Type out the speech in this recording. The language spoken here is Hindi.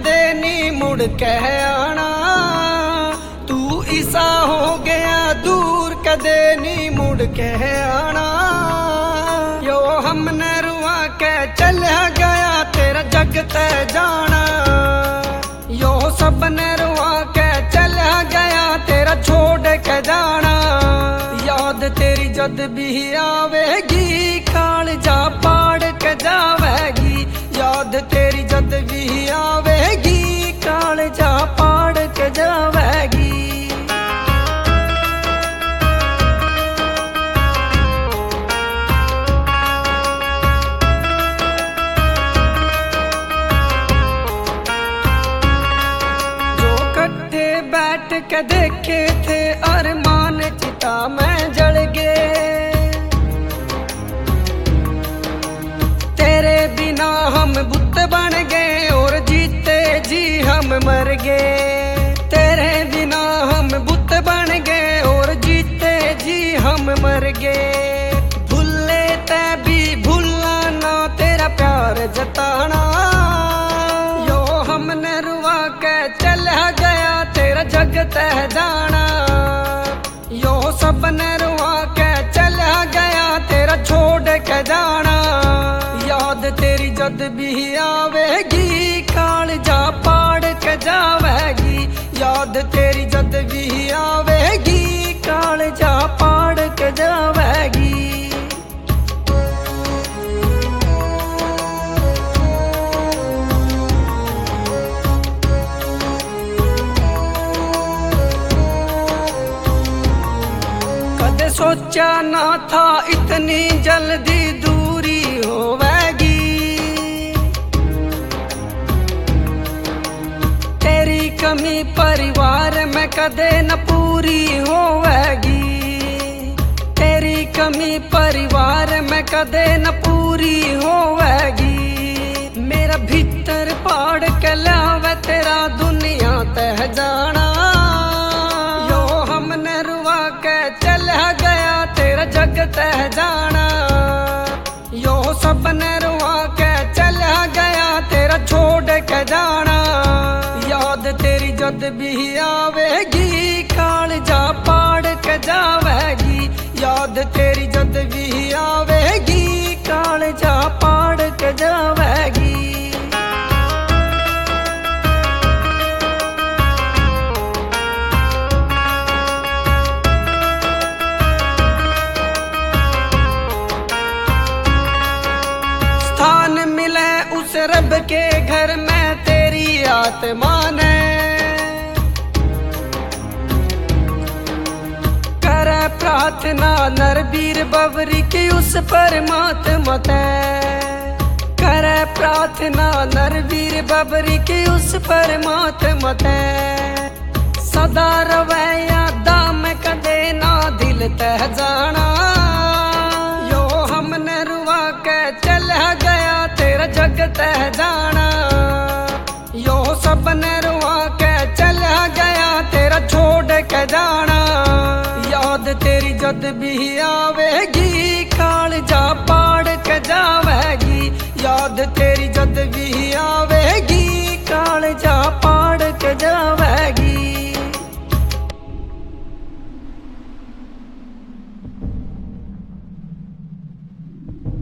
कदे नी मुड़ के आना। तू ऐसा हो गया दूर कदे नी मुड़ के आना। यो हमने रुआ के चला गया तेरा जग ते जाना। यो सबने रुआ के चला गया तेरा छोड़ के जाना। याद तेरी जद भी आवेगी कालजा पाड़ के जावेगी। याद तेरी जद भी आवेगी कालजा पाड़ के जावेगी। जो कट्ठे बैठ के देखे थे अरमान चिता में जल गए। तेरे बिना हम बुत बन गए और जीते जी हम मर गए। तेरे बिना हम बुत बन गए और जीते जी हम मर गए। भूले ते भी भूलना ना तेरा प्यार जताना। यो हमने रुआ के चला गया तेरा जग ते जाना। यो सबने रुआ के चला गया तेरा छोड़ के जाना। याद तेरी जद भी आवेगी कालजा पाड़ के जावेगी। याद तेरी जद भी आवेगी कालजा पाड़ के जावेगी। कदे सोचा ना था इतनी जल्दी दूरी होवेगी। तेरी कमी परिवार में कदे न पूरी होवेगी। तेरी कमी परिवार में कदे न पूरी होवेगी। मेरा भीतर पाड़ के लावे तेरा दुनिया तह जाना। यो हमने रुआ के चला गया तेरा जग तह जाना। यो सबने रुआ के चला गया तेरा छोड़ के जाना। याद तेरी जद भी आवेगी कालजा पाड़ के जावेगी। याद तेरी जद भी आवेगी कालजा पाड़ के जावेगी। स्थान मिले उस रब के घर में तेरी आत्मा ने। करे प्रार्थना नरबीर बबरी की उस परमात्मा ते। करे प्रार्थना नरबीर बबरी की उस परमात्मा ते। सदा रवे यादा में कदे ना दिल तह जाना। यो हमने रुआ के चला गया तेरा जग तह जाना। यो सबने रुआ के चला गया तेरा छोड़ के जाना। याद तेरी जद भी आवेगी कालजा पाड़ के जावेगी। याद तेरी जद भी आवेगी कालजा पाड़ के जावेगी।